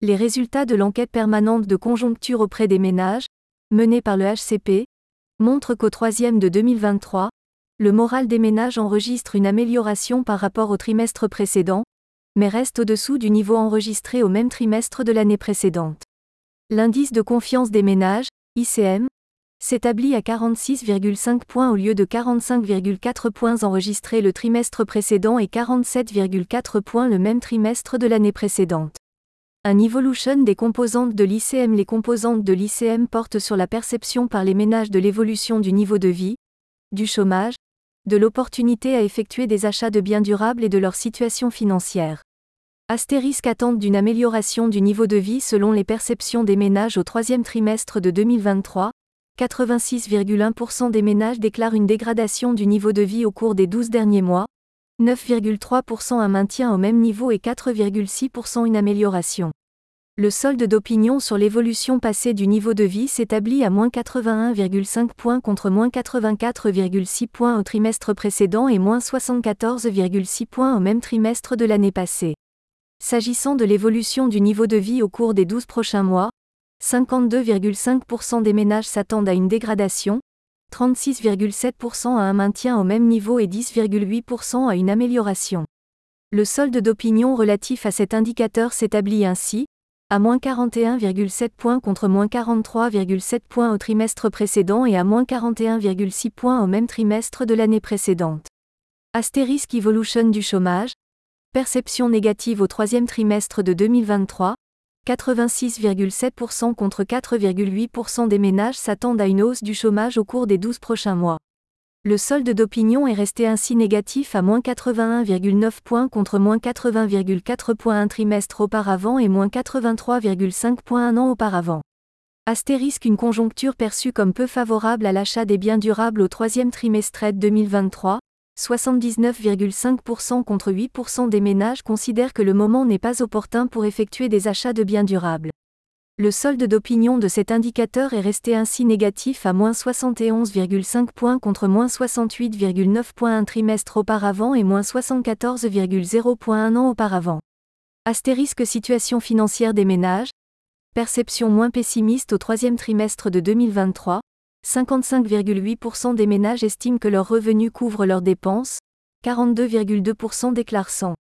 Les résultats de l'enquête permanente de conjoncture auprès des ménages, menée par le HCP, montrent qu'au troisième de 2023, le moral des ménages enregistre une amélioration par rapport au trimestre précédent, mais reste au-dessous du niveau enregistré au même trimestre de l'année précédente. L'indice de confiance des ménages, ICM, s'établit à 46,5 points au lieu de 45,4 points enregistrés le trimestre précédent et 47,4 points le même trimestre de l'année précédente. Un evolution des composantes de l'ICM. Les composantes de l'ICM portent sur la perception par les ménages de l'évolution du niveau de vie, du chômage, de l'opportunité à effectuer des achats de biens durables et de leur situation financière. Astérisque attente d'une amélioration du niveau de vie selon les perceptions des ménages au troisième trimestre de 2023. 86,1% des ménages déclarent une dégradation du niveau de vie au cours des 12 derniers mois, 9,3% un maintien au même niveau et 4,6% une amélioration. Le solde d'opinion sur l'évolution passée du niveau de vie s'établit à moins 81,5 points contre moins 84,6 points au trimestre précédent et moins 74,6 points au même trimestre de l'année passée. S'agissant de l'évolution du niveau de vie au cours des 12 prochains mois, 52,5% des ménages s'attendent à une dégradation, 36,7% à un maintien au même niveau et 10,8% à une amélioration. Le solde d'opinion relatif à cet indicateur s'établit ainsi, à moins 41,7 points contre moins 43,7 points au trimestre précédent et à moins 41,6 points au même trimestre de l'année précédente. Astérisque evolution du chômage, perception négative au troisième trimestre de 2023, 86,7% contre 4,8% des ménages s'attendent à une hausse du chômage au cours des 12 prochains mois. Le solde d'opinion est resté ainsi négatif à moins 81,9 points contre moins 80,4 points un trimestre auparavant et moins 83,5 points un an auparavant. Astérisque une conjoncture perçue comme peu favorable à l'achat des biens durables au troisième trimestre de 2023, 79,5% contre 8% des ménages considèrent que le moment n'est pas opportun pour effectuer des achats de biens durables. Le solde d'opinion de cet indicateur est resté ainsi négatif à moins 71,5 points contre moins 68,9 points un trimestre auparavant et moins 74,0 points un an auparavant. Astérisque situation financière des ménages, perception moins pessimiste au troisième trimestre de 2023, 55,8% des ménages estiment que leurs revenus couvrent leurs dépenses, 42,2% déclarent sans.